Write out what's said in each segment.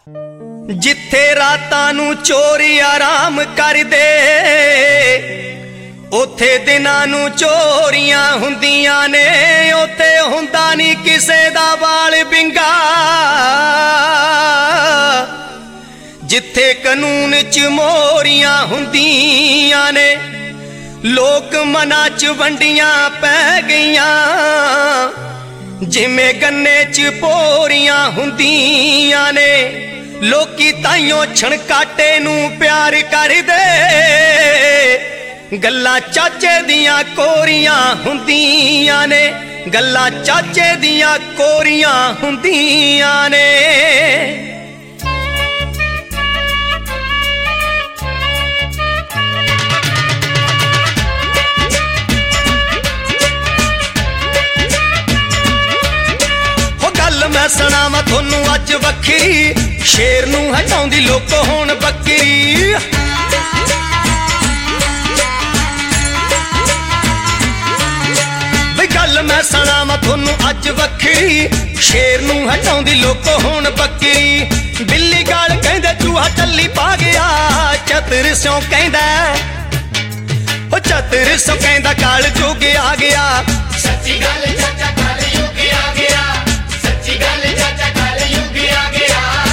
जिथे रातां नूं चोरी आराम करदे उथे दिनां नूं चोरियां हुंदियां ने। उथे हुंदा नहीं किसे दा वाल बिंगा, जिथे कानून च मोरियां हुंदियां ने। लोक मना च वंडियां पै गईयां जिमें गन्ने च पोरियां हुंदियां ने। लोकी ताइयों छणकाटे नूं प्यार करदे, गल्लां चाचे दियां कोरियां हुंदियां ने। गल्लां चाचे दियां कोरियां हुंदियां ने। मैं सुनावां थोनू अज वखरी, शेर नूं हटाउंदी लोक होण बकरी। गल मैं सुनावां थोनू अज वखरी, शेर नूं हटाउंदी लोक होण बकरी। बिल्ली गाल कहंदे चूहा टल्ली पा गया, चतर स्यों कहंदा ओ चतर स्यों कहंदा काल जुग आ गया। सच्ची गल चाचा काल युग आ गया, सच्ची गल चाचा काल युग आ गया।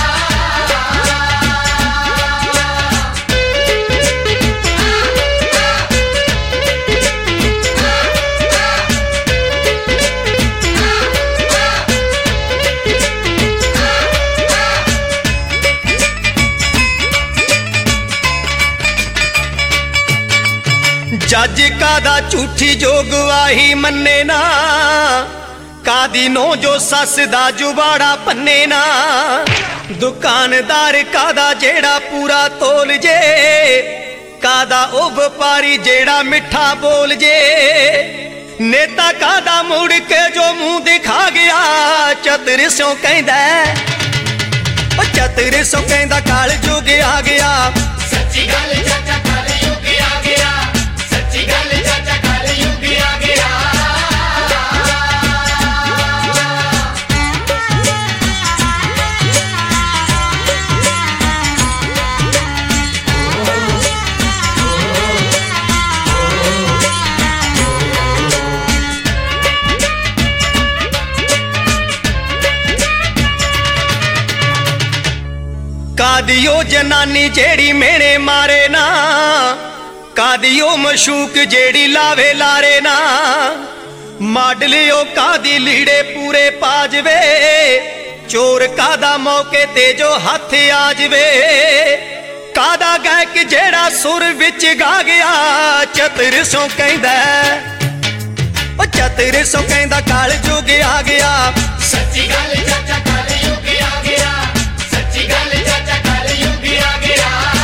जज कादा झूठी जो गवाही मन्ने ना, कादी नो जो सस दा जुबाड़ा पन्ने ना। दुकानदार कादा जेड़ा पूरा तोल जे, कादा ओ व्यापारी जेड़ा मिठा बोल जे। नेता कादा मुड़ के जो मुंह दिखा गया, चतर स्यों कहंदा ओ चतर स्यों कहंदा काल जुग आ गया। सच्ची गल चाचा काल युग आ गया, सच्ची गल चाचा काल युग आ गया। कादियो जनानी जेड़ी मेरे मारे ना, कादियो मशूक जेड़ी लावे लारे ना। माडलियो कादी लीड़े पूरे पाजवे, चोर कादा मौके ते जो हाथ आजवे। कादा गायक जेड़ा सुर विच गा गया, चतर स्यों कहंदा ओ चतर स्यों कहंदा काल जुग आ गया। सच्ची गल चाचा काल युग आ गया, सच्ची गल चाचा काल युग आ गया।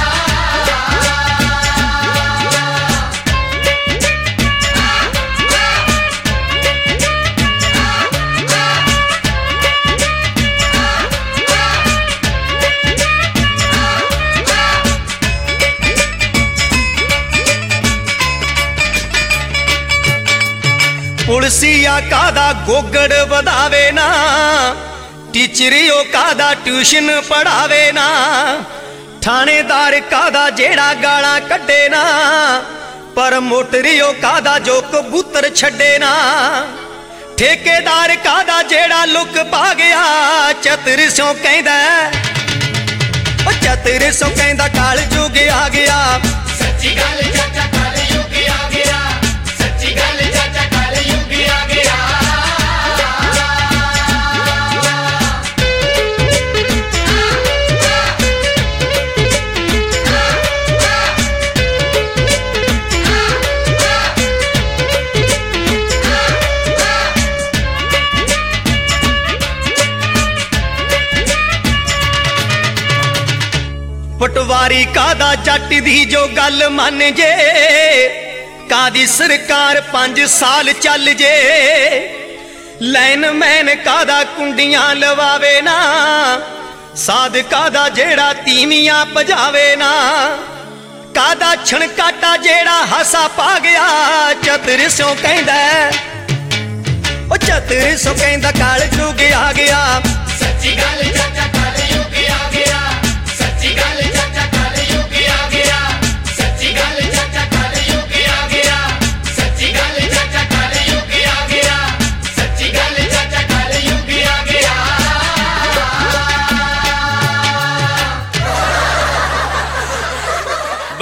पुलसिया कादा गोगड़ वधावे ना, टीचरियो कादा ट्यूशन पढ़ावे ना। थानेदार कादा जेड़ा गालां कड्डे ना, पर मोटरियो कादा जो कबूतर छड्डे ना। ठेकेदार कादा जेड़ा लुक पा गया, चतर स्यों कहंदा ओ चतर स्यों कहंदा काल जुग आ गया। सच्ची गल चाचा काल युग आ गया, सच्ची गल चाचा काल युग आ गया। पटवारी कादा जट दी जो गल मन जे, कादी सरकार 5 साल चल जे। लाइनमैन कादा कुंडियां लवावे ना, साध कादा जेड़ा तीमियां पजावे ना। कादा छणकाटा जेड़ा हासा पा गया, चतर स्यों कहंदा ओ चतर स्यों कहंदा काल जुग आ गया। सच्ची गल